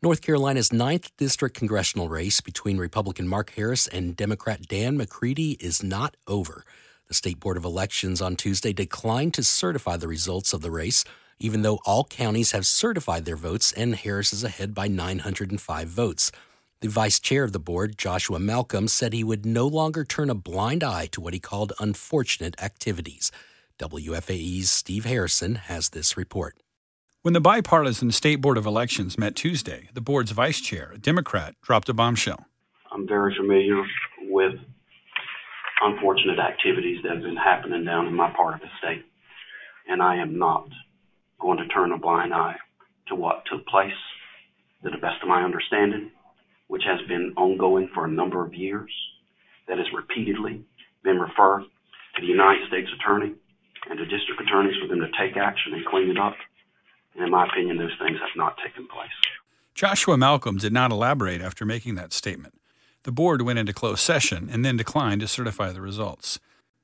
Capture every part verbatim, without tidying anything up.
North Carolina's ninth District congressional race between Republican Mark Harris and Democrat Dan McCready is not over. The State Board of Elections on Tuesday declined to certify the results of the race, even though all counties have certified their votes and Harris is ahead by nine hundred five votes. The vice chair of the board, Joshua Malcolm, said he would no longer turn a blind eye to what he called unfortunate activities. W F A E's Steve Harrison has this report. When the bipartisan State Board of Elections met Tuesday, the board's vice chair, a Democrat, dropped a bombshell. I'm very familiar with unfortunate activities that have been happening down in my part of the state, and I am not going to turn a blind eye to what took place, to the best of my understanding, which has been ongoing for a number of years, that has repeatedly been referred to the United States Attorney and to district attorneys for them to take action and clean it up. And in my opinion, those things have not taken place. Joshua Malcolm did not elaborate after making that statement. The board went into closed session and then declined to certify the results.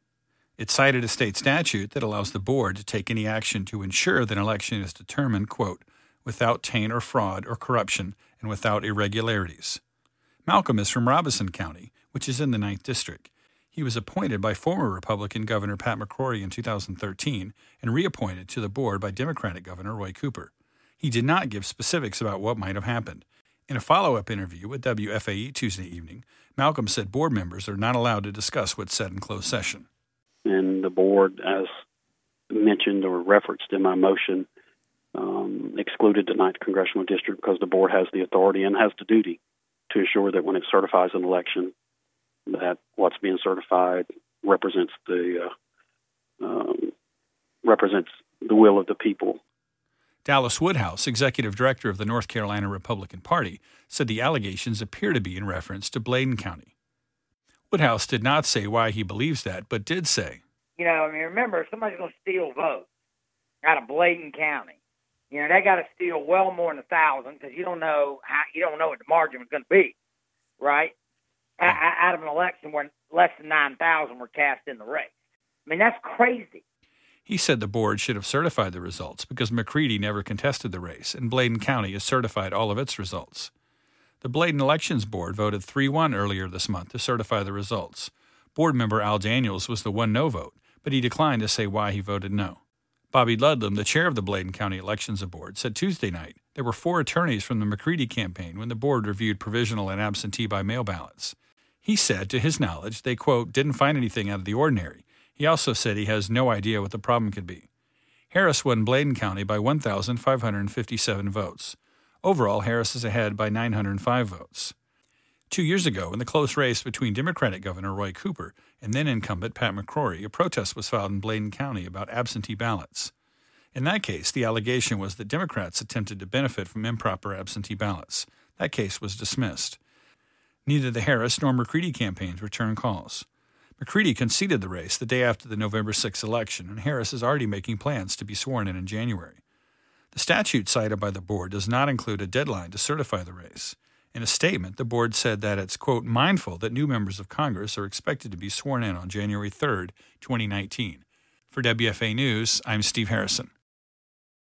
It cited a state statute that allows the board to take any action to ensure that an election is determined, quote, without taint or fraud or corruption and without irregularities. Malcolm is from Robeson County, which is in the ninth District. He was appointed by former Republican Governor Pat McCrory in two thousand thirteen and reappointed to the board by Democratic Governor Roy Cooper. He did not give specifics about what might have happened. In a follow-up interview with W F A E Tuesday evening, Malcolm said board members are not allowed to discuss what's said in closed session. And the board, as mentioned or referenced in my motion, um, excluded the ninth Congressional District because the board has the authority and has the duty to ensure that when it certifies an election, that what's being certified represents the uh, um, represents the will of the people. Dallas Woodhouse, executive director of the North Carolina Republican Party, said the allegations appear to be in reference to Bladen County. Woodhouse did not say why he believes that, but did say, You know, I mean, remember, if somebody's going to steal votes out of Bladen County, you know, they got to steal well more than a thousand because you don't know how, you don't know what the margin was going to be, right? Out of an election where less than nine thousand were cast in the race. I mean, that's crazy. He said the board should have certified the results because McCready never contested the race, and Bladen County has certified all of its results. The Bladen Elections Board voted three one earlier this month to certify the results. Board member Al Daniels was the one no vote, but he declined to say why he voted no. Bobby Ludlam, the chair of the Bladen County Elections Board, said Tuesday night there were four attorneys from the McCready campaign when the board reviewed provisional and absentee by mail ballots. He said, to his knowledge, they, quote, didn't find anything out of the ordinary. He also said he has no idea what the problem could be. Harris won Bladen County by one thousand five hundred fifty-seven votes. Overall, Harris is ahead by nine hundred five votes. Two years ago, in the close race between Democratic Governor Roy Cooper and then incumbent Pat McCrory, a protest was filed in Bladen County about absentee ballots. In that case, the allegation was that Democrats attempted to benefit from improper absentee ballots. That case was dismissed. Neither the Harris nor McCready campaigns returned calls. McCready conceded the race the day after the November sixth election, and Harris is already making plans to be sworn in in January. The statute cited by the board does not include a deadline to certify the race. In a statement, the board said that it's, quote, mindful that new members of Congress are expected to be sworn in on January third, twenty nineteen. For W F A News, I'm Steve Harrison.